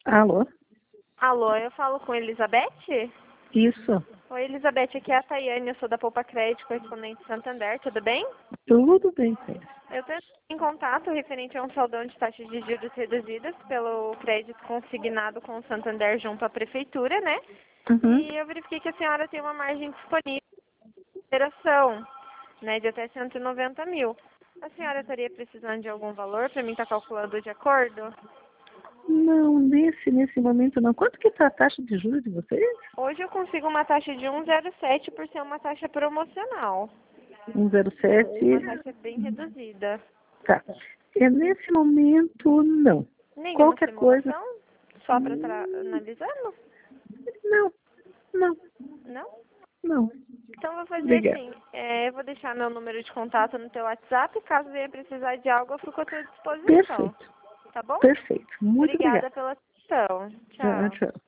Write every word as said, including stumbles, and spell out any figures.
Alô? Alô, eu falo com Elizabeth? Isso. Oi, Elizabeth, aqui é a Tayane, eu sou da Poupa Crédito, correspondente Santander, tudo bem? Tudo bem, Thaís. Eu estou em contato referente a um saldão de taxas de juros reduzidas pelo crédito consignado com o Santander junto à Prefeitura, né? Uhum. E eu verifiquei que a senhora tem uma margem disponível de operação, né, de até cento e noventa mil. A senhora estaria precisando de algum valor para mim estar calculando de acordo? Não, nesse, nesse momento não. Quanto que está a taxa de juros de vocês? Hoje eu consigo uma taxa de um vírgula zero sete por ser uma taxa promocional. um vírgula zero sete. Uma taxa bem reduzida. Tá. É, nesse momento, não. Nenhuma Qualquer coisa. simulação? Só para estar analisando? Não, não, Não? não. Então eu vou fazer Obrigada. assim, é, eu vou deixar meu número de contato no teu WhatsApp, caso venha precisar de algo, eu fico à tua disposição. Perfeito. Tá bom? Perfeito. Muito Obrigada obrigada. pela atenção. Tchau, Tchau. tchau.